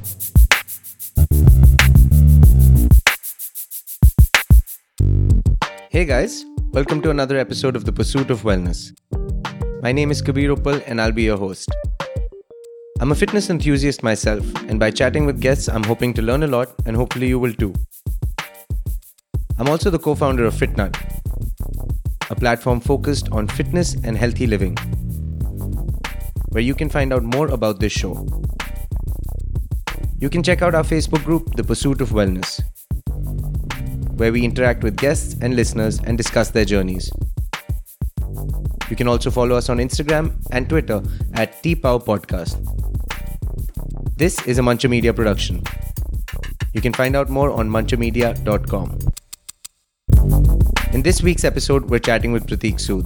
Hey guys, welcome to another episode of The Pursuit of Wellness. My name is Kabir Uppal and I'll be your host. I'm a fitness enthusiast myself, and by chatting with guests, I'm hoping to learn a lot, and hopefully you will too. I'm also the co-founder of FitNut, a platform focused on fitness and healthy living, where you can find out more about this show. You can check out our Facebook group, The Pursuit of Wellness, where we interact with guests and listeners and discuss their journeys. You can also follow us on Instagram and Twitter at TPOW Podcast. This is a Muncher Media production. You can find out more on munchermedia.com. In this week's episode, we're chatting with Prateek Sood.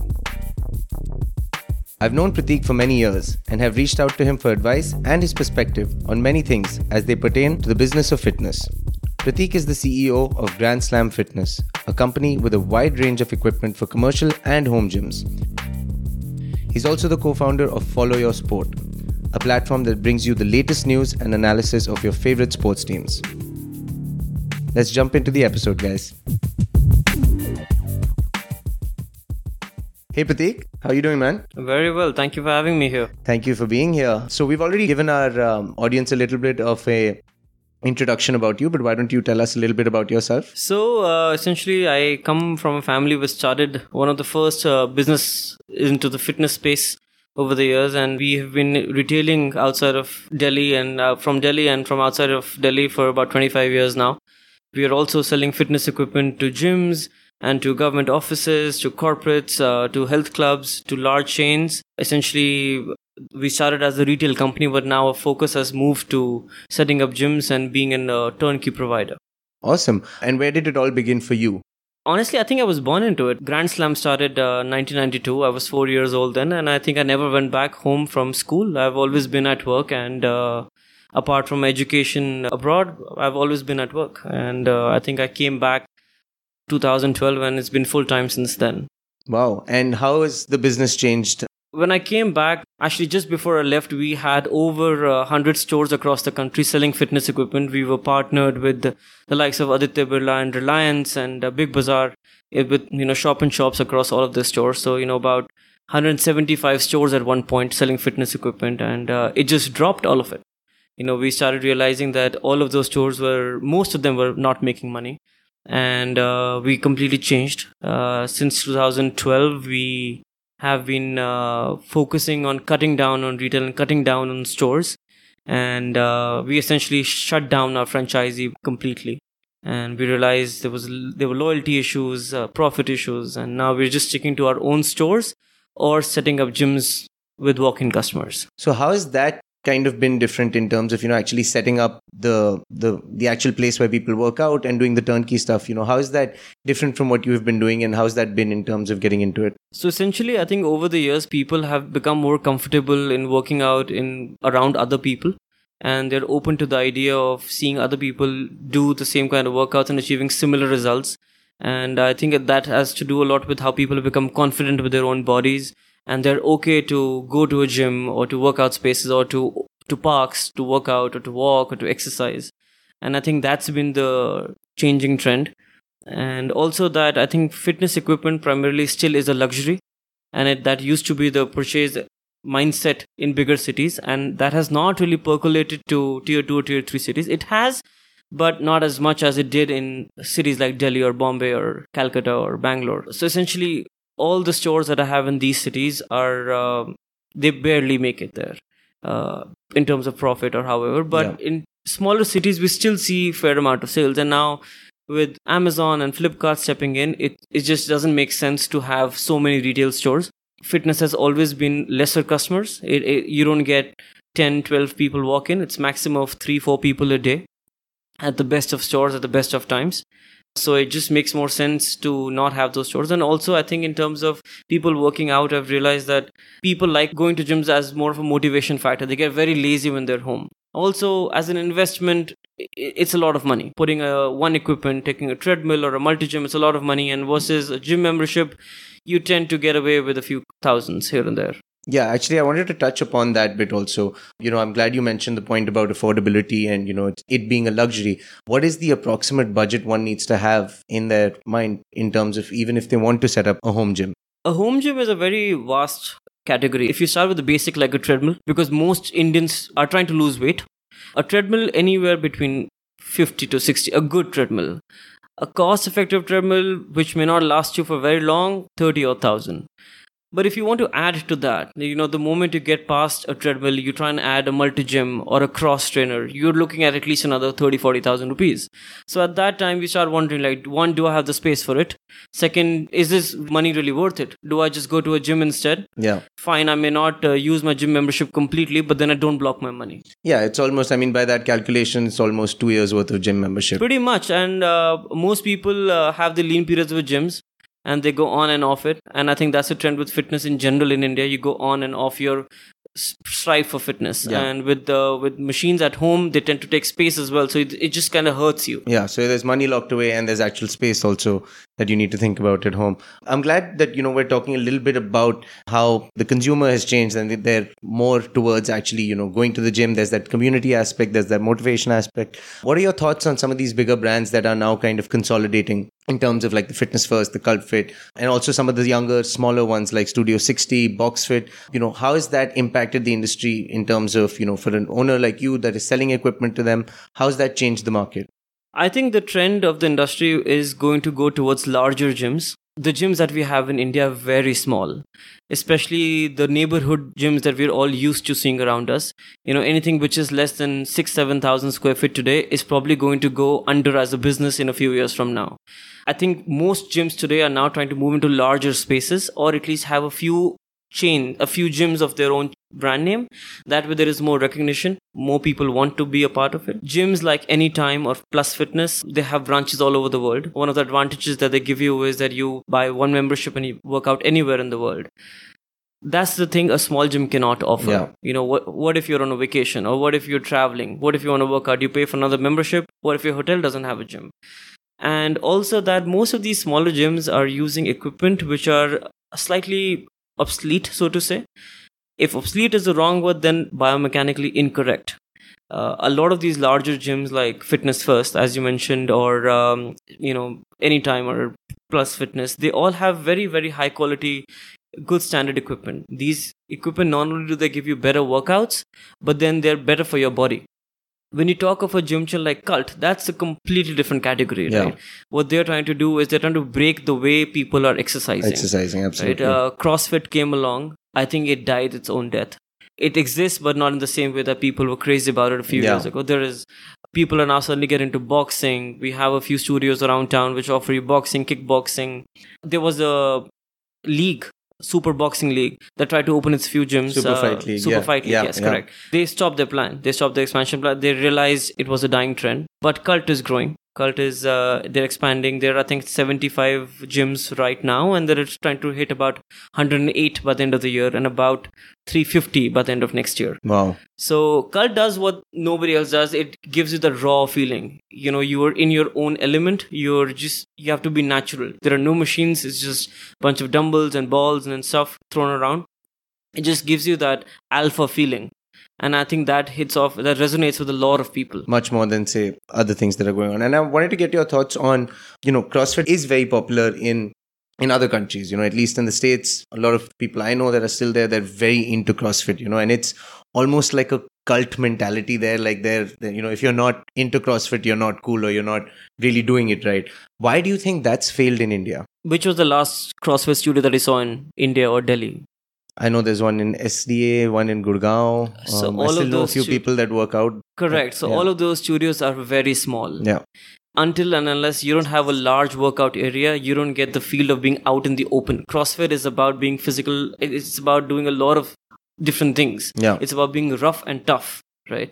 I've known Prateek for many years and have reached out to him for advice and his perspective on many things as they pertain to the business of fitness. Prateek is the CEO of Grand Slam Fitness, a company with a wide range of equipment for commercial and home gyms. He's also the co-founder of Follow Your Sport, a platform that brings you the latest news and analysis of your favorite sports teams. Let's jump into the episode, guys. Hey Prateek, how are you doing, man? Very well. Thank you for having me here. Thank you for being here. So we've already given our audience a little bit of a introduction about you, but why don't you tell us a little bit about yourself? So essentially, I come from a family which started one of the first business into the fitness space over the years, and we have been retailing outside of Delhi and from outside of Delhi for about 25 years now. We are also selling fitness equipment to gyms and to government offices, to corporates, to health clubs, to large chains. Essentially, we started as a retail company, but now our focus has moved to setting up gyms and being a turnkey provider. Awesome. And where did it all begin for you? Honestly, I think I was born into it. Grand Slam started 1992. I was 4 years old then, and I think I never went back home from school. I've always been at work, and apart from education abroad, I've always been at work. And I think I came back 2012, and it's been full-time since then. Wow. And how has the business changed? When I came back, actually just before I left, we had over 100 stores across the country selling fitness equipment. We were partnered with the likes of Aditya Birla and Reliance and Big Bazaar with shop and shops across all of the stores. So about 175 stores at one point selling fitness equipment, and it just dropped all of it. We started realizing that all of those stores most of them were not making money, and we completely changed. Since 2012, we have been focusing on cutting down on retail and cutting down on stores, and we essentially shut down our franchisee completely. And we realized there were loyalty issues, profit issues, and now we're just sticking to our own stores or setting up gyms with walk-in customers. So how has that kind of been different in terms of actually setting up the actual place where people work out and doing the turnkey stuff? How is that different from what you've been doing, and how's that been in terms of getting into it? So essentially, I think over the years people have become more comfortable in working out around other people, and they're open to the idea of seeing other people do the same kind of workouts and achieving similar results. And I think that has to do a lot with how people have become confident with their own bodies, and they're okay to go to a gym or to workout spaces or to parks to work out or to walk or to exercise. And I think that's been the changing trend. And also that I think fitness equipment primarily still is a luxury, and that used to be the purchase mindset in bigger cities, and that has not really percolated to tier 2 or tier 3 cities. It has, but not as much as it did in cities like Delhi or Bombay or Calcutta or Bangalore. So essentially, all the stores that I have in these cities they barely make it there in terms of profit or however. But in smaller cities, we still see fair amount of sales. And now with Amazon and Flipkart stepping in, it just doesn't make sense to have so many retail stores. Fitness has always been lesser customers. You don't get 10, 12 people walk in. It's maximum of 3-4 people a day at the best of stores at the best of times. So it just makes more sense to not have those stores. And also, I think in terms of people working out, I've realized that people like going to gyms as more of a motivation factor. They get very lazy when they're home. Also, as an investment, it's a lot of money. Putting one equipment, taking a treadmill or a multi-gym, it's a lot of money. And versus a gym membership, you tend to get away with a few thousands here and there. Yeah, actually, I wanted to touch upon that bit also. I'm glad you mentioned the point about affordability and, it being a luxury. What is the approximate budget one needs to have in their mind in terms of even if they want to set up a home gym? A home gym is a very vast category. If you start with the basic like a treadmill, because most Indians are trying to lose weight, a treadmill anywhere between 50 to 60, a good treadmill. A cost-effective treadmill which may not last you for very long, 30 or 1,000. But if you want to add to that, the moment you get past a treadmill, you try and add a multi-gym or a cross trainer, you're looking at least another 30, 40,000 rupees. So at that time, we start wondering, like, one, do I have the space for it? Second, is this money really worth it? Do I just go to a gym instead? Yeah. Fine, I may not use my gym membership completely, but then I don't block my money. Yeah, it's almost, by that calculation, it's almost 2 years worth of gym membership. Pretty much. And most people have the lean periods with gyms. And they go on and off it. And I think that's a trend with fitness in general in India. You go on and off your strive for fitness. Yeah. And with machines at home, they tend to take space as well. So it just kind of hurts you. Yeah. So there's money locked away and there's actual space also that you need to think about at home. I'm glad that, we're talking a little bit about how the consumer has changed and they're more towards actually, going to the gym. There's that community aspect. There's that motivation aspect. What are your thoughts on some of these bigger brands that are now kind of consolidating in terms of like the Fitness First, the Cult Fit, and also some of the younger, smaller ones like Studio 60, Box Fit? How has that impacted the industry in terms of, for an owner like you that is selling equipment to them, how's that changed the market? I think the trend of the industry is going to go towards larger gyms. The gyms that we have in India are very small, especially the neighborhood gyms that we're all used to seeing around us. Anything which is less than 6,000-7,000 square feet today is probably going to go under as a business in a few years from now. I think most gyms today are now trying to move into larger spaces or at least have a few gyms of their own brand name. That way there is more recognition, more people want to be a part of it. Gyms like Anytime or Plus Fitness, they have branches all over the world. One of the advantages that they give you is that you buy one membership and you work out anywhere in the world. That's the thing a small gym cannot offer. Yeah. What if you're on a vacation, or what if you're traveling? What if you want to work out? You pay for another membership. What if your hotel doesn't have a gym? And also that most of these smaller gyms are using equipment which are slightly obsolete, so to say. If obsolete is the wrong word, then biomechanically incorrect. A lot of these larger gyms like Fitness First, as you mentioned, or Anytime or Plus Fitness, they all have very, very high quality, good standard equipment. These equipment, not only do they give you better workouts, but then they're better for your body. When you talk of a gym chain like Cult, that's a completely different category, right? What they're trying to do is they're trying to break the way people are exercising. Absolutely. Right? CrossFit came along. I think it died its own death. It exists, but not in the same way that people were crazy about it a few years ago. People are now suddenly getting into boxing. We have a few studios around town which offer you boxing, kickboxing. There was a league, Super Boxing League, that tried to open its few gyms. Super Fight League. Yes, correct. They stopped their plan. They stopped the expansion plan. They realized it was a dying trend. But Cult is growing. Cult is, they're expanding. There are, I think, 75 gyms right now, and they're trying to hit about 108 by the end of the year and about 350 by the end of next year. Wow. So Cult does what nobody else does. It gives you the raw feeling. You are in your own element. You have to be natural. There are no machines. It's just a bunch of dumbbells and balls and stuff thrown around. It just gives you that alpha feeling. And I think that resonates with a lot of people. Much more than, say, other things that are going on. And I wanted to get your thoughts on, CrossFit is very popular in other countries, at least in the States. A lot of people I know that are still there, they're very into CrossFit, and it's almost like a cult mentality there. Like if you're not into CrossFit, you're not cool or you're not really doing it right. Why do you think that's failed in India? Which was the last CrossFit studio that I saw in India or Delhi? I know there's one in SDA, one in Gurgaon. So I still know a few people that work out. Correct. So all of those studios are very small. Yeah. Until and unless you don't have a large workout area, you don't get the feel of being out in the open. CrossFit is about being physical. It's about doing a lot of different things. Yeah. It's about being rough and tough, right?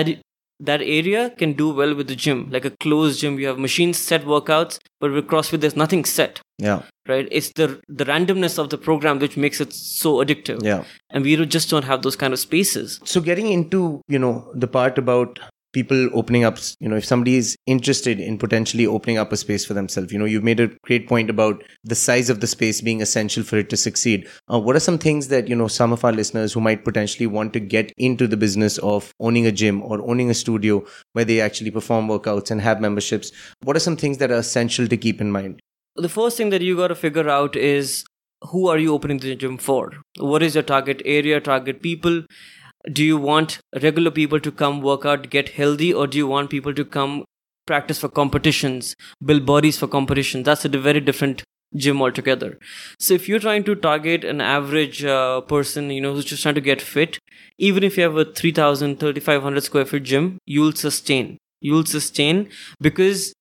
That area can do well with the gym, like a closed gym. You have machines, set workouts, but with CrossFit, there's nothing set. Yeah. Right? It's the randomness of the program which makes it so addictive. Yeah. And we just don't have those kind of spaces. So getting into, the part about people opening up, if somebody is interested in potentially opening up a space for themselves, you've made a great point about the size of the space being essential for it to succeed. What are some things that, some of our listeners who might potentially want to get into the business of owning a gym or owning a studio where they actually perform workouts and have memberships? What are some things that are essential to keep in mind? The first thing that you got to figure out is, who are you opening the gym for? What is your target area, target people? Do you want regular people to come work out, get healthy, or do you want people to come practice for competitions, build bodies for competition? That's a very different gym altogether. So if you're trying to target an average person, who's just trying to get fit, even if you have a 3,000, 3,500 square feet gym, you'll sustain. You'll sustain because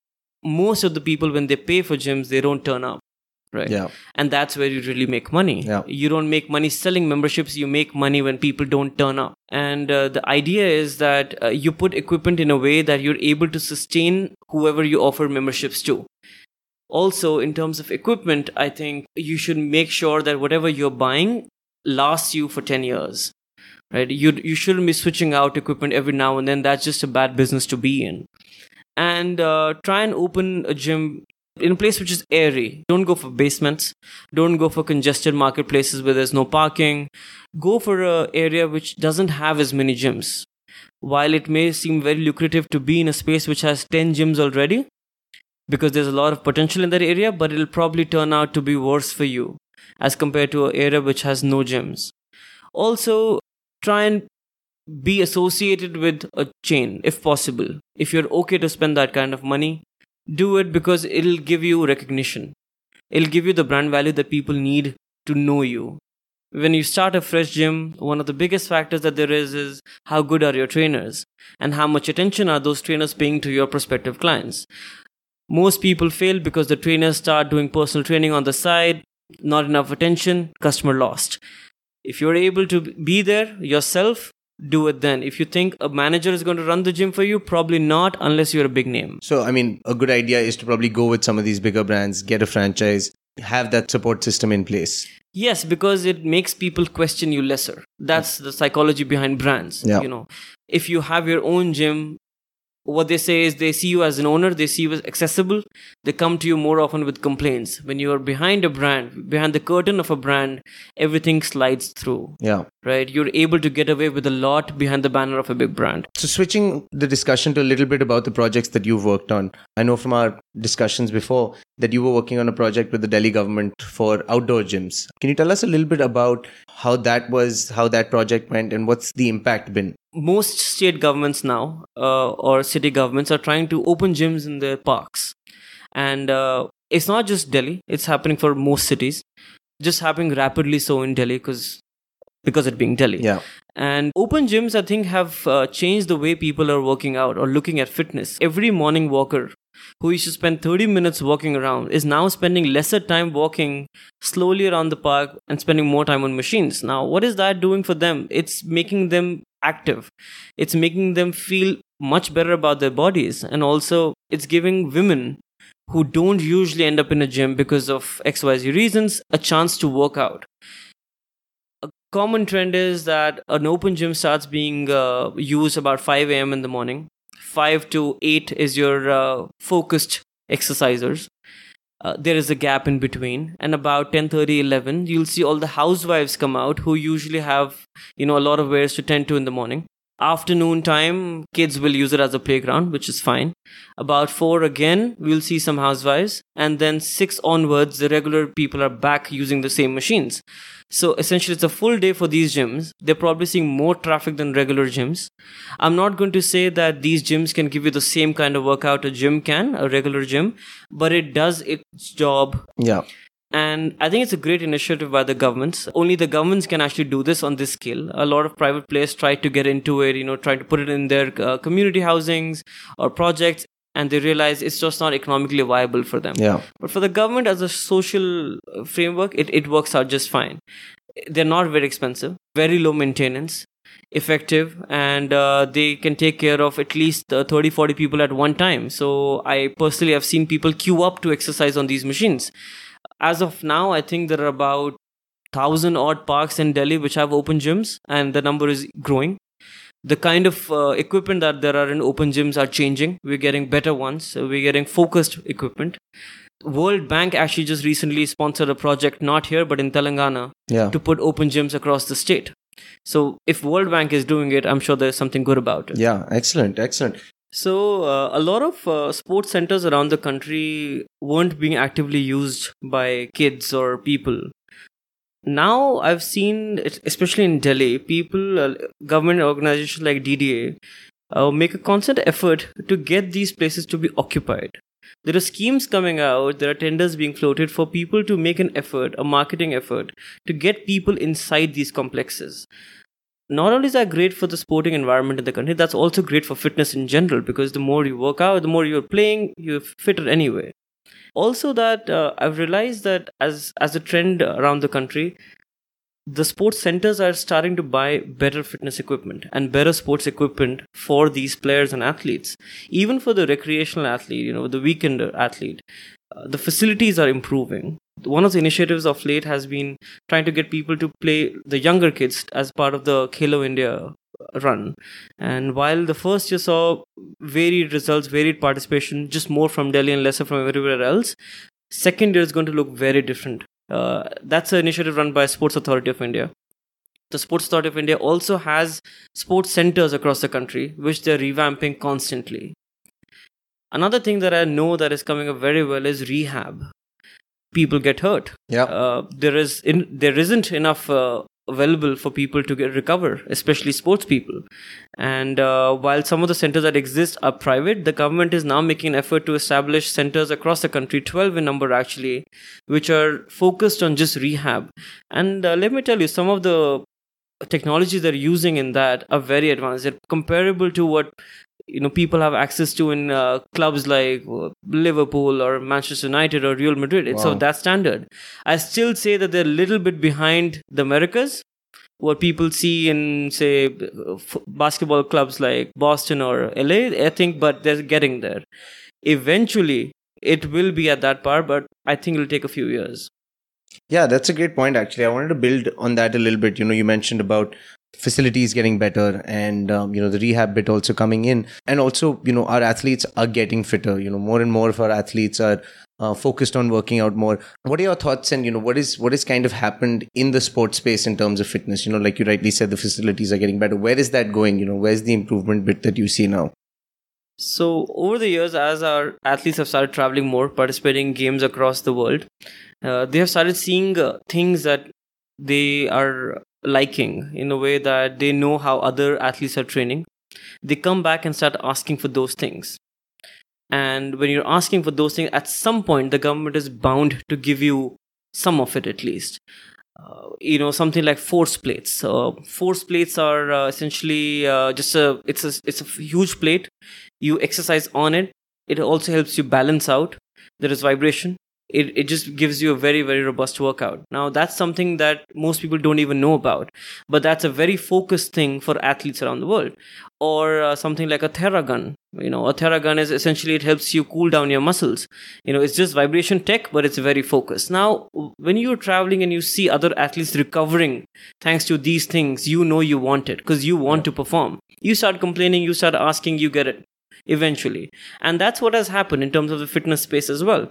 most of the people, when they pay for gyms, they don't turn up. Right. Yeah. And that's where you really make money. Yeah. You don't make money selling memberships. You make money when people don't turn up. And the idea is that you put equipment in a way that you're able to sustain whoever you offer memberships to. Also, in terms of equipment, I think you should make sure that whatever you're buying lasts you for 10 years. Right? You shouldn't be switching out equipment every now and then. That's just a bad business to be in. And try and open a gym in a place which is airy. Don't go for basements. Don't go for congested marketplaces where there's no parking. Go for an area which doesn't have as many gyms. While it may seem very lucrative to be in a space which has 10 gyms already, because there's a lot of potential in that area, but it'll probably turn out to be worse for you as compared to an area which has no gyms. Also, try and be associated with a chain if possible. If you're okay to spend that kind of money, do it, because it'll give you recognition. It'll give you the brand value that people need to know you. When you start a fresh gym, one of the biggest factors that there is how good are your trainers and how much attention are those trainers paying to your prospective clients. Most people fail because the trainers start doing personal training on the side, not enough attention, customer lost. If you're able to be there yourself, do it then. If you think a manager is going to run the gym for you, probably not, unless you're a big name. So, a good idea is to probably go with some of these bigger brands, get a franchise, have that support system in place. Yes, because it makes people question you lesser. That's the psychology behind brands. Yeah. If you have your own gym, what they say is they see you as an owner, they see you as accessible, they come to you more often with complaints. When you are behind a brand, behind the curtain of a brand, everything slides through. Yeah. Right? You're able to get away with a lot behind the banner of a big brand. So switching the discussion to a little bit about the projects that you've worked on. I know from our discussions before that you were working on a project with the Delhi government for outdoor gyms. Can you tell us a little bit about how that project went, and what's the impact been? Most state governments now or city governments are trying to open gyms in their parks. And it's not just Delhi. It's happening for most cities. Just happening rapidly so in Delhi because it being Delhi. Yeah. And open gyms, I think, have changed the way people are working out or looking at fitness. Every morning walker who used to spend 30 minutes walking around is now spending lesser time walking slowly around the park and spending more time on machines. Now, what is that doing for them? It's making them active. It's making them feel much better about their bodies. And also, it's giving women who don't usually end up in a gym because of XYZ reasons a chance to work out. A common trend is that an open gym starts being used about 5 a.m. in the morning. 5 to 8 is your focused exercisers. There is a gap in between, and about 10:30, 11, you'll see all the housewives come out who usually have, a lot of wares to tend to in the morning. Afternoon time, kids will use it as a playground, which is fine. About 4 again, we'll see some housewives, and then 6 onwards, the regular people are back using the same machines. So essentially, it's a full day for these gyms. They're probably seeing more traffic than regular gyms. I'm not going to say that these gyms can give you the same kind of workout a gym can, a regular gym, but it does its job. Yeah. And I think it's a great initiative by the governments. Only the governments can actually do this on this scale. A lot of private players try to get into it, try to put it in their community housings or projects, and they realize it's just not economically viable for them. Yeah. But for the government as a social framework, it works out just fine. They're not very expensive, very low maintenance, effective, and they can take care of at least 30, 40 people at one time. So I personally have seen people queue up to exercise on these machines. As of now, I think there are about 1,000 odd parks in Delhi which have open gyms, and the number is growing. the kind of equipment that there are in open gyms are changing. We're getting better ones. We're getting focused equipment. World Bank actually just recently sponsored a project, not here but in Telangana, to put open gyms across the state. So if World Bank is doing it, I'm sure there's something good about it. Yeah, excellent. So a lot of sports centers around the country weren't being actively used by kids or people. Now I've seen, especially in Delhi, people, government organizations like DDA, make a constant effort to get these places to be occupied. There are schemes coming out, there are tenders being floated for people to make an effort, a marketing effort, to get people inside these complexes. Not only is that great for the sporting environment in the country, that's also great for fitness in general, because the more you work out, the more you're playing, you're fitter anyway. Also that I've realized that as a trend around the country, the sports centers are starting to buy better fitness equipment and better sports equipment for these players and athletes. Even for the recreational athlete, the weekend athlete, the facilities are improving. One of the initiatives of late has been trying to get people to play the younger kids as part of the Khelo India run. And while the first year saw varied results, varied participation, just more from Delhi and lesser from everywhere else, second year is going to look very different. That's an initiative run by Sports Authority of India. The Sports Authority of India also has sports centers across the country, which they're revamping constantly. Another thing that I know that is coming up very well is rehab. People get hurt. There isn't enough available for people to recover, especially sports people. And while some of the centers that exist are private, the government is now making an effort to establish centers across the country, 12 in number actually, which are focused on just rehab. And let me tell you, some of the technologies they're using in that are very advanced. They're comparable to what people have access to in clubs like Liverpool or Manchester United or Real Madrid. It's of that standard. I still say that they're a little bit behind the Americas, what people see in, say, basketball clubs like Boston or LA, I think, but they're getting there. Eventually, it will be at that par, but I think it'll take a few years. Yeah, that's a great point, actually. I wanted to build on that a little bit. You mentioned about facilities getting better and, the rehab bit also coming in. And also, our athletes are getting fitter. More and more of our athletes are focused on working out more. What are your thoughts and, what is kind of happened in the sports space in terms of fitness? Like you rightly said, the facilities are getting better. Where is that going? Where's the improvement bit that you see now? So over the years, as our athletes have started traveling more, participating in games across the world, they have started seeing things that they are liking in a way that they know how other athletes are training. They come back and start asking for those things. And when you're asking for those things, at some point, the government is bound to give you some of it at least. Something like force plates. Force plates are essentially it's a huge plate. You exercise on it. It also helps you balance out. There is vibration. It just gives you a very, very robust workout. Now, that's something that most people don't even know about. But that's a very focused thing for athletes around the world. Or something like a Theragun. A Theragun is essentially, it helps you cool down your muscles. It's just vibration tech, but it's very focused. Now, when you're traveling and you see other athletes recovering thanks to these things, you want it because you want to perform. You start complaining, you start asking, you get it eventually. And that's what has happened in terms of the fitness space as well.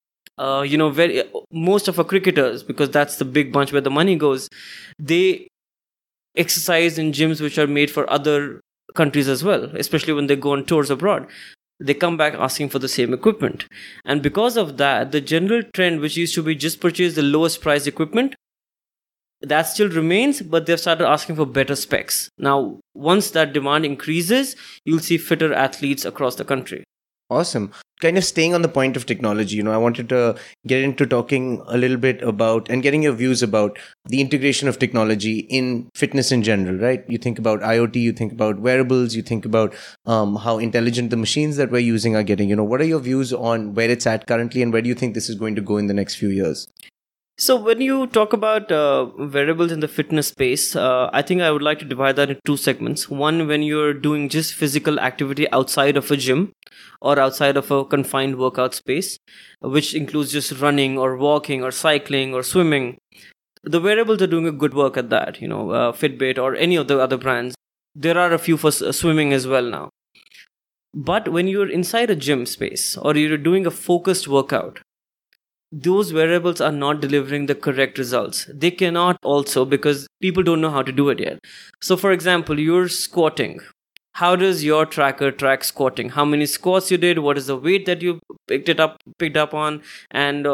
Most of our cricketers, because that's the big bunch where the money goes, they exercise in gyms which are made for other countries as well, especially when they go on tours abroad. They come back asking for the same equipment. And because of that, the general trend, which used to be just purchase the lowest price equipment, that still remains, but they've started asking for better specs. Now, once that demand increases, you'll see fitter athletes across the country. Awesome. Kind of staying on the point of technology, I wanted to get into talking a little bit about and getting your views about the integration of technology in fitness in general, right? You think about IoT, you think about wearables, you think about how intelligent the machines that we're using are getting. What are your views on where it's at currently and where do you think this is going to go in the next few years? So when you talk about wearables in the fitness space, I think I would like to divide that into two segments. One, when you're doing just physical activity outside of a gym or outside of a confined workout space, which includes just running or walking or cycling or swimming. The wearables are doing a good work at that, Fitbit or any of the other brands. there are a few for swimming as well now. But when you're inside a gym space or you're doing a focused workout, those wearables are not delivering the correct results. They cannot also, because people don't know how to do it yet. So for example, you're squatting. How does your tracker track squatting? How many squats you did? What is the weight that you picked up on? And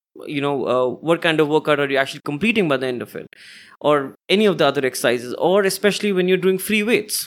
what kind of workout are you actually completing by the end of it? Or any of the other exercises, or especially when you're doing free weights,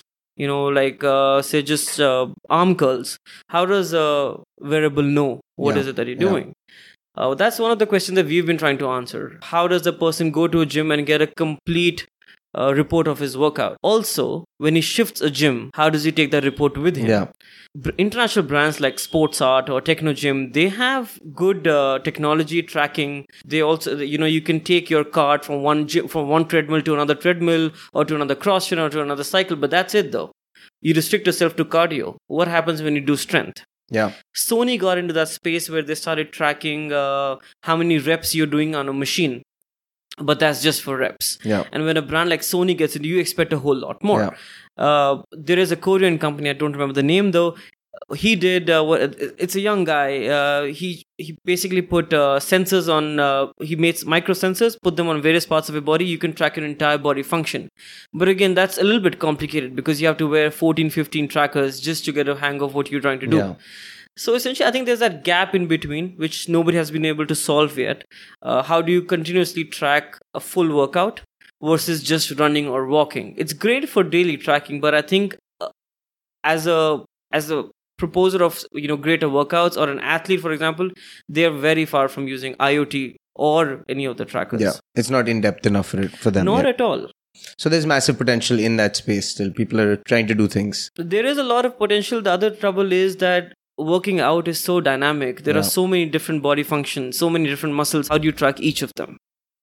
say just arm curls. How does a wearable know what is it that you're doing? That's one of the questions that we've been trying to answer. How does the person go to a gym and get a complete report of his workout? Also, when he shifts a gym, how does he take that report with him? Yeah. International brands like Sports Art or Techno Gym, they have good technology tracking. They also, you can take your cart from one treadmill to another treadmill, or to another CrossFit, or to another cycle. But that's it, though. You restrict yourself to cardio. What happens when you do strength? Yeah. Sony got into that space where they started tracking how many reps you're doing on a machine. But that's just for reps. Yeah. And when a brand like Sony gets it, you expect a whole lot more. Yeah. There is a Korean company, I don't remember the name though. He did, it's a young guy. He basically put sensors on, he makes micro sensors, put them on various parts of your body. You can track your entire body function. But again, that's a little bit complicated because you have to wear 14, 15 trackers just to get a hang of what you're trying to do. Yeah. So essentially, I think there's that gap in between, which nobody has been able to solve yet. How do you continuously track a full workout versus just running or walking? It's great for daily tracking, but I think as a proposer of greater workouts, or an athlete, for example, they are very far from using IoT or any of the trackers. Yeah, it's not in depth enough for them. Not at all. So there's massive potential in that space still. People are trying to do things. There is a lot of potential. The other trouble is that working out is so dynamic. There are so many different body functions, so many different muscles. How do you track each of them?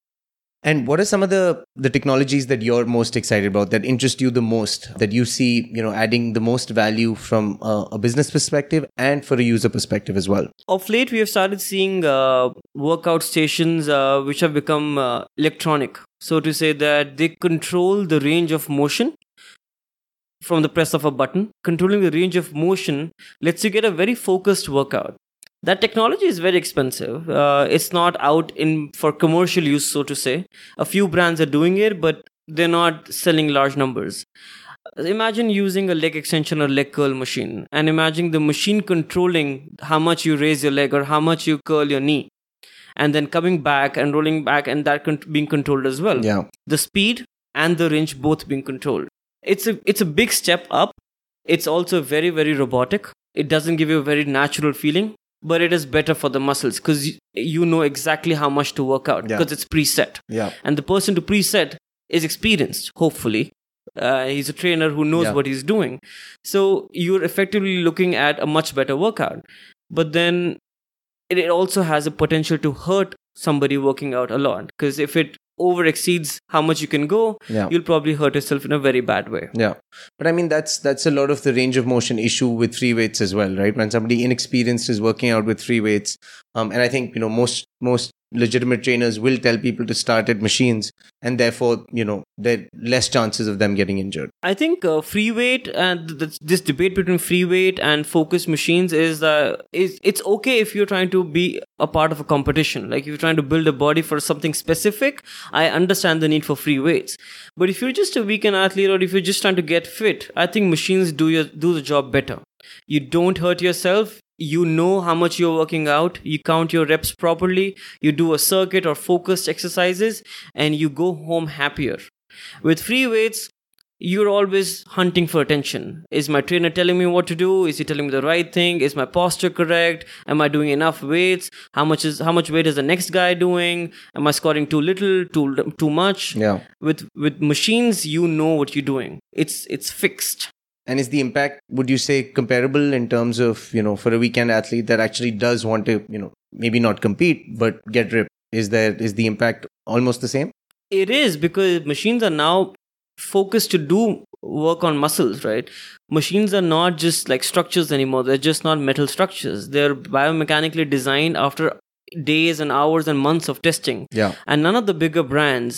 And what are some of the technologies that you're most excited about, that interest you the most, that you see, adding the most value from a business perspective and for a user perspective as well? Of late, we have started seeing workout stations which have become electronic. So to say that they control the range of motion from the press of a button. Controlling the range of motion lets you get a very focused workout. That technology is very expensive. It's not out for commercial use, so to say. A few brands are doing it, but they're not selling large numbers. Imagine using a leg extension or leg curl machine, and imagine the machine controlling how much you raise your leg or how much you curl your knee, and then coming back and rolling back, and that being controlled as well. Yeah. The speed and the range both being controlled. It's a big step up. It's also very, very robotic. It doesn't give you a very natural feeling, but it is better for the muscles because you know exactly how much to work out because it's preset. Yeah. And the person to preset is experienced, hopefully. He's a trainer who knows what he's doing. So you're effectively looking at a much better workout. But then it also has a potential to hurt somebody working out a lot, because if it over exceeds how much you can go, you'll probably hurt yourself in a very bad way. Yeah. But I mean, that's a lot of the range of motion issue with free weights as well, right? When somebody inexperienced is working out with free weights, and I think, most legitimate trainers will tell people to start at machines, and therefore, there are less chances of them getting injured. I think free weight and this debate between free weight and focused machines is it's okay if you're trying to be a part of a competition. Like if you're trying to build a body for something specific, I understand the need for free weights. But if you're just a weekend athlete, or if you're just trying to get fit, I think machines do the job better. You don't hurt yourself. You know how much you're working out. You count your reps properly. You do a circuit or focused exercises, and you go home happier. With free weights, you're always hunting for attention. Is my trainer telling me what to do? Is he telling me the right thing? Is my posture correct? Am I doing enough weights? How much weight is the next guy doing? Am I squatting too little, too much? Yeah. With machines, you know what you're doing. It's fixed. And is the impact, would you say, comparable in terms of, for a weekend athlete that actually does want to, maybe not compete, but get ripped? Is the impact almost the same? It is, because machines are now focused to do work on muscles, right? Machines are not just like structures anymore. They're just not metal structures. They're biomechanically designed after days and hours and months of testing. Yeah. And none of the bigger brands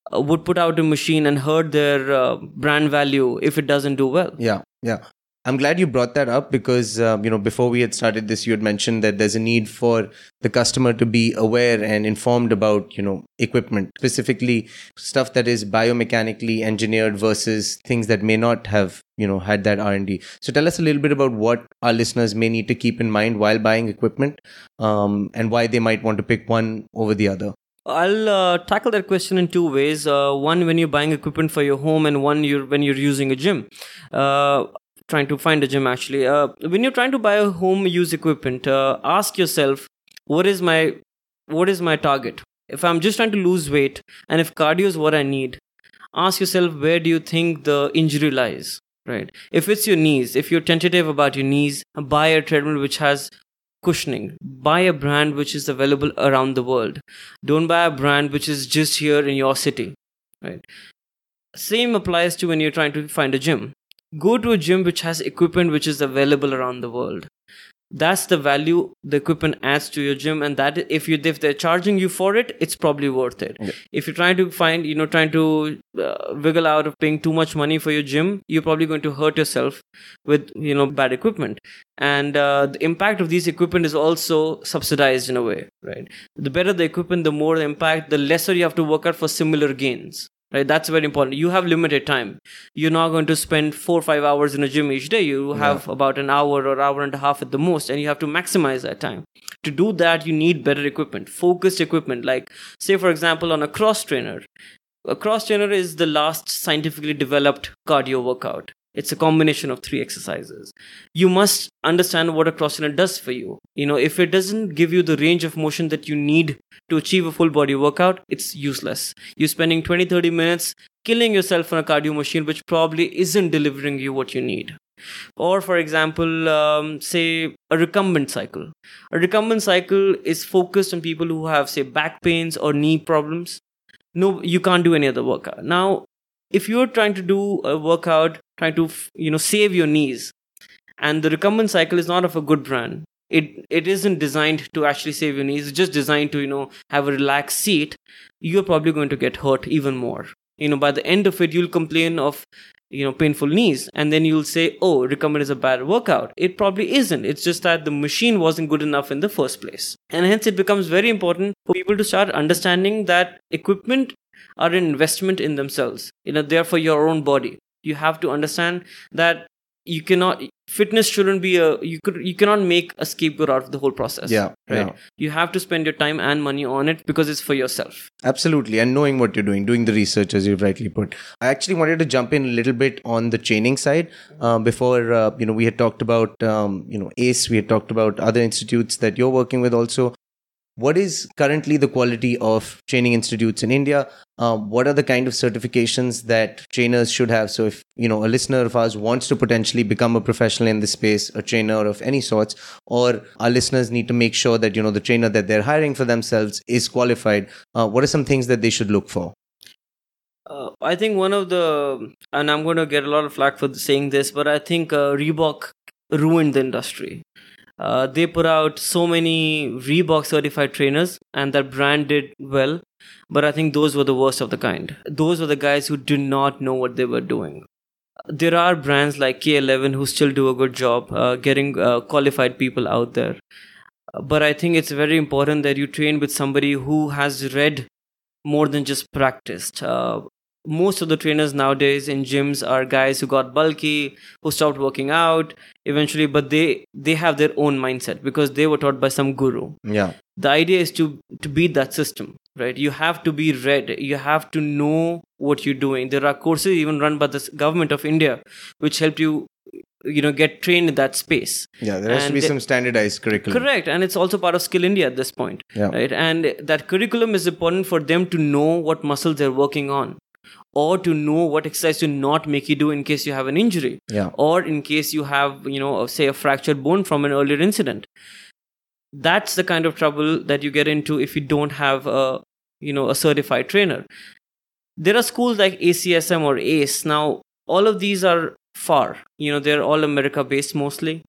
would put out a machine and hurt their brand value if it doesn't do well. Yeah. I'm glad you brought that up because, before we had started this, you had mentioned that there's a need for the customer to be aware and informed about, equipment, specifically stuff that is biomechanically engineered versus things that may not have, had that R&D. So tell us a little bit about what our listeners may need to keep in mind while buying equipment, and why they might want to pick one over the other. I'll tackle that question in two ways. One, when you're buying equipment for your home, and one, when you're using a gym. Trying to find a gym, actually. When you're trying to buy a home use equipment, ask yourself, what is my target? If I'm just trying to lose weight, and if cardio is what I need, ask yourself, where do you think the injury lies? Right? If it's your knees, if you're tentative about your knees, buy a treadmill which has cushioning. Buy a brand which is available around the world. Don't buy a brand which is just here in your city. Right? Same applies to when you're trying to find a gym. Go to a gym which has equipment which is available around the world. That's the value the equipment adds to your gym, and that if they're charging you for it, it's probably worth it. Yeah. If you're trying to find, wiggle out of paying too much money for your gym, you're probably going to hurt yourself with, bad equipment. And the impact of these equipment is also subsidized in a way, right? The better the equipment, the more the impact, the lesser you have to work out for similar gains. Right, that's very important. You have limited time. You're not going to spend 4 or 5 hours in a gym each day. You have about an hour or hour and a half at the most, and you have to maximize that time. To do that, you need better equipment, focused equipment. Like, say, for example, on a cross trainer. A cross trainer is the last scientifically developed cardio workout. It's a combination of 3 exercises. You must understand what a cross trainer does for you. If it doesn't give you the range of motion that you need to achieve a full body workout, it's useless. You're spending 20-30 minutes killing yourself on a cardio machine which probably isn't delivering you what you need. Or, for example, say a recumbent cycle. A recumbent cycle is focused on people who have, say, back pains or knee problems. No, you can't do any other workout. Now, if you're trying to do a workout, trying to, save your knees, and the recumbent cycle is not of a good brand, it isn't designed to actually save your knees. It's just designed to, have a relaxed seat. You're probably going to get hurt even more. By the end of it, you'll complain of, painful knees, and then you'll say, oh, recumbent is a bad workout. It probably isn't. It's just that the machine wasn't good enough in the first place. And hence it becomes very important for people to start understanding that equipment are an investment in themselves. They're for your own body. You have to understand that fitness shouldn't be you cannot make a scapegoat out of the whole process. Yeah. Right. Yeah. You have to spend your time and money on it because it's for yourself. Absolutely. And knowing what you're doing the research, as you've rightly put. I actually wanted to jump in a little bit on the training side. Before, we had talked about, ACE, we had talked about other institutes that you're working with also. What is currently the quality of training institutes in India? What are the kind of certifications that trainers should have? So if, a listener of ours wants to potentially become a professional in this space, a trainer of any sorts, or our listeners need to make sure that, the trainer that they're hiring for themselves is qualified, what are some things that they should look for? I think and I'm going to get a lot of flack for saying this, but I think Reebok ruined the industry. They put out so many Reebok certified trainers, and that brand did well, but I think those were the worst of the kind. Those were the guys who did not know what they were doing. There are brands like K11 who still do a good job getting qualified people out there. But I think it's very important that you train with somebody who has read more than just practiced. Most of the trainers nowadays in gyms are guys who got bulky, who stopped working out eventually, but they have their own mindset because they were taught by some guru. Yeah. The idea is to beat that system, right? You have to be read. You have to know what you're doing. There are courses even run by the government of India which help you, get trained in that space. Yeah, there has to be some standardized curriculum. Correct. And it's also part of Skill India at this point. Yeah. Right? And that curriculum is important for them to know what muscles they're working on, or to know what exercise to not make you do in case you have an injury. Yeah. Or in case you have, say a fractured bone from an earlier incident. That's the kind of trouble that you get into if you don't have a certified trainer. There are schools like ACSM or ACE. Now, all of these are far. They're all America based mostly.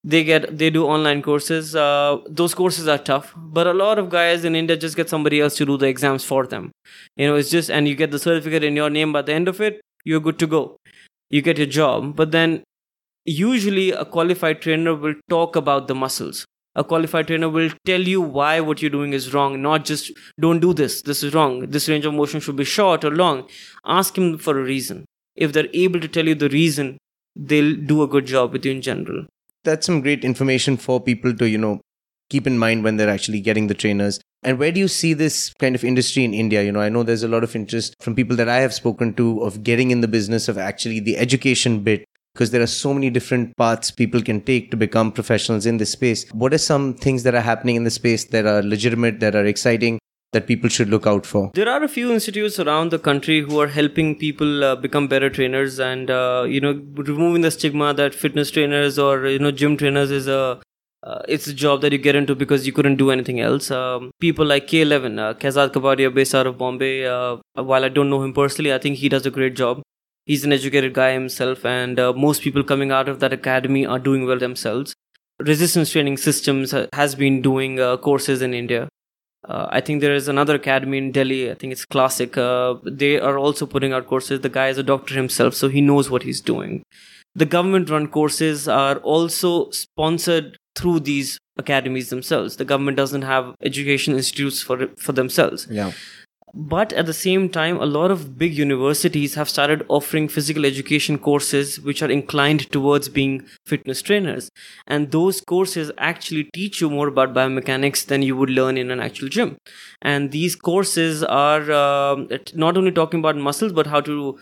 They do online courses. Those courses are tough, but a lot of guys in India just get somebody else to do the exams for them. It's just, and you get the certificate in your name. By the end of it, you're good to go. You get your job. But then usually a qualified trainer will talk about the muscles. A qualified trainer will tell you why what you're doing is wrong, not just don't do this. This is wrong. This range of motion should be short or long. Ask him for a reason. If they're able to tell you the reason, they'll do a good job with you in general. That's some great information for people to, keep in mind when they're actually getting the trainers. And where do you see this kind of industry in India? I know there's a lot of interest from people that I have spoken to of getting in the business of actually the education bit, because there are so many different paths people can take to become professionals in this space. What are some things that are happening in the space that are legitimate, that are exciting, that people should look out for? There are a few institutes around the country who are helping people become better trainers and, removing the stigma that fitness trainers or, gym trainers is it's a job that you get into because you couldn't do anything else. People like K11, Kazad Kapadia, based out of Bombay, while I don't know him personally, I think he does a great job. He's an educated guy himself, and most people coming out of that academy are doing well themselves. Resistance Training Systems has been doing courses in India. I think there is another academy in Delhi. I think it's Classic. They are also putting out courses. The guy is a doctor himself, so he knows what he's doing. The government-run courses are also sponsored through these academies themselves. The government doesn't have education institutes for themselves. Yeah. But at the same time, a lot of big universities have started offering physical education courses which are inclined towards being fitness trainers. And those courses actually teach you more about biomechanics than you would learn in an actual gym. And these courses are not only talking about muscles, but how to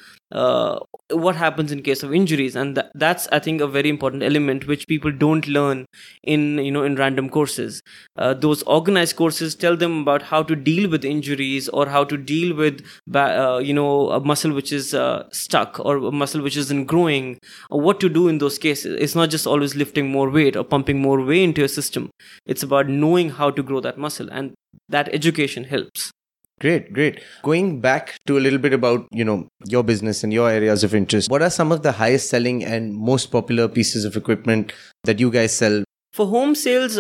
what happens in case of injuries. And that's, I think, a very important element which people don't learn in random courses. Those organized courses tell them about how to deal with injuries or how to deal with a muscle which is stuck or a muscle which isn't growing, or what to do in those cases. It's not just always lifting more weight or pumping more weight into your system. It's about knowing how to grow that muscle, and that education helps. Great. Going back to a little bit about, your business and your areas of interest, what are some of the highest selling and most popular pieces of equipment that you guys sell? For home sales,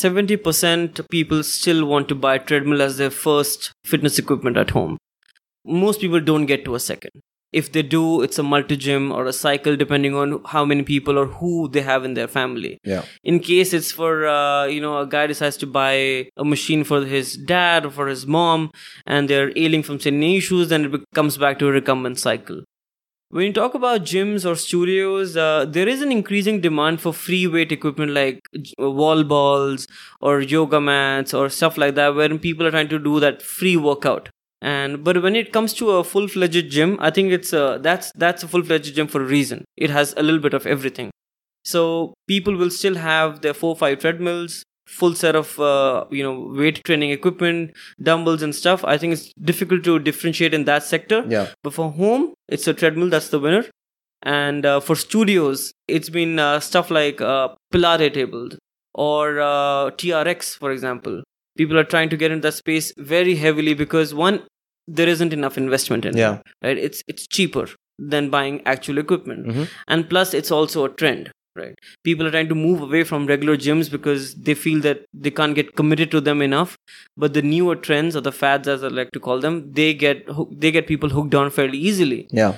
70% people still want to buy a treadmill as their first fitness equipment at home. Most people don't get to a second. If they do, it's a multi-gym or a cycle, depending on how many people or who they have in their family. Yeah. In case it's for, a guy decides to buy a machine for his dad or for his mom, and they're ailing from certain issues, then it comes back to a recumbent cycle. When you talk about gyms or studios, there is an increasing demand for free weight equipment like wall balls or yoga mats or stuff like that, wherein people are trying to do that free workout. But when it comes to a full-fledged gym, I think it's that's a full-fledged gym for a reason. It has a little bit of everything. So people will still have their 4-5 treadmills, full set of weight training equipment, dumbbells and stuff. I think it's difficult to differentiate in that sector. Yeah. But for home, it's a treadmill that's the winner. And for studios, it's been stuff like Pilates tables or TRX, for example. People are trying to get into that space very heavily because one, there isn't enough investment in it. Right? It's cheaper than buying actual equipment. Mm-hmm. And plus, it's also a trend. Right? People are trying to move away from regular gyms because they feel that they can't get committed to them enough. But the newer trends, or the fads as I like to call them, they get people hooked on fairly easily. Yeah.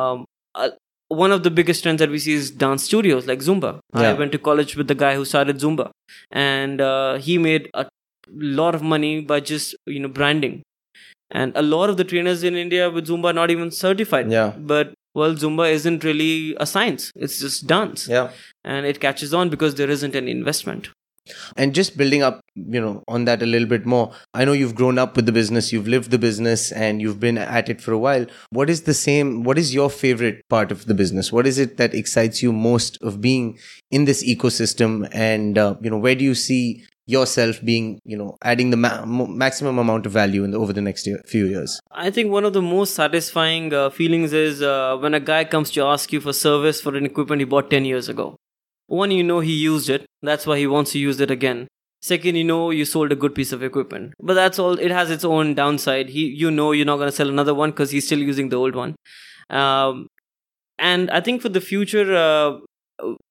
One of the biggest trends that we see is dance studios like Zumba. Yeah. I went to college with the guy who started Zumba, and he made a lot of money by just branding. And a lot of the trainers in India with Zumba are not even certified. Yeah. But Zumba isn't really a science. It's just dance. Yeah. And it catches on because there isn't any investment. And just building up, on that a little bit more. I know you've grown up with the business, you've lived the business, and you've been at it for a while. What is your favorite part of the business? What is it that excites you most of being in this ecosystem? And, where do you see yourself being, adding the maximum amount of value over the next few years? I think one of the most satisfying feelings is when a guy comes to ask you for service for an equipment he bought 10 years ago. One, he used it. That's why he wants to use it again. Second, you sold a good piece of equipment. But that's all. It has its own downside. You're not going to sell another one because he's still using the old one. And I think for the future,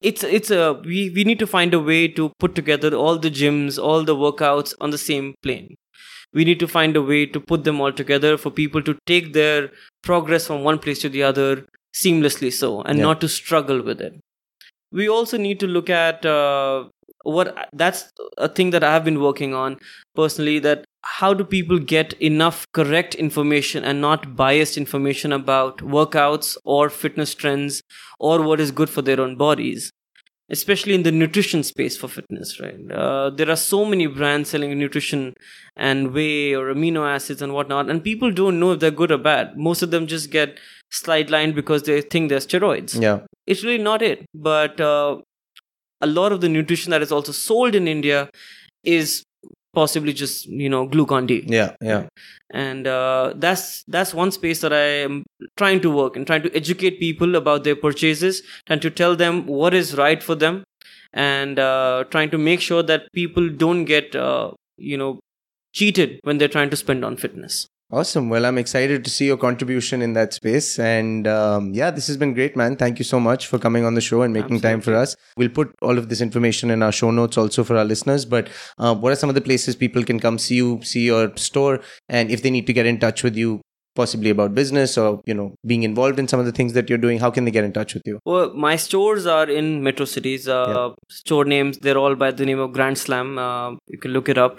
we need to find a way to put together all the gyms, all the workouts on the same plane. We need to find a way to put them all together for people to take their progress from one place to the other seamlessly so, and not to struggle with it. We also need to look at that's a thing that I have been working on personally, that how do people get enough correct information and not biased information about workouts or fitness trends or what is good for their own bodies, especially in the nutrition space for fitness, right? There are so many brands selling nutrition and whey or amino acids and whatnot, and people don't know if they're good or bad. Most of them just get sidelined because they think they're steroids. Yeah. It's really not it. But a lot of the nutrition that is also sold in India is possibly just, Glucon-D. Yeah. And that's one space that I am trying to work and trying to educate people about their purchases and to tell them what is right for them, and trying to make sure that people don't get cheated when they're trying to spend on fitness. Awesome. Well, I'm excited to see your contribution in that space. And this has been great, man. Thank you so much for coming on the show and making time for us. We'll put all of this information in our show notes also for our listeners. But what are some of the places people can come see you, see your store, and if they need to get in touch with you, possibly about business or, being involved in some of the things that you're doing, how can they get in touch with you? Well, my stores are in metro cities. Store names, they're all by the name of Grand Slam. You can look it up.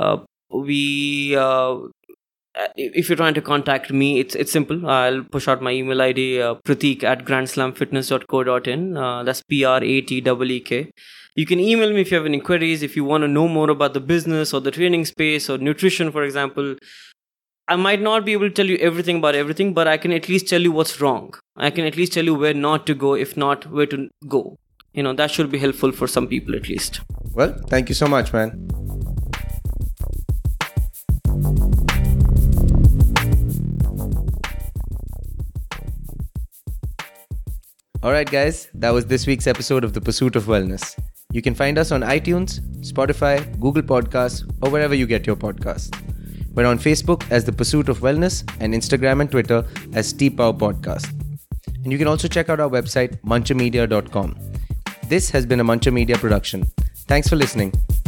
If you're trying to contact me, it's simple. I'll push out my email ID, prateek@grandslamfitness.co.in. That's PRATEEK. You can email me if you have any queries, if you want to know more about the business or the training space or nutrition, for example. I might not be able to tell you everything about everything, but I can at least tell you what's wrong. I can at least tell you where not to go, if not where to go. That should be helpful for some people at least. Well, thank you so much, man. Alright guys, that was this week's episode of The Pursuit of Wellness. You can find us on iTunes, Spotify, Google Podcasts, or wherever you get your podcasts. We're on Facebook as The Pursuit of Wellness and Instagram and Twitter as TPOW Podcast. And you can also check out our website, munchermedia.com. This has been a Muncher Media production. Thanks for listening.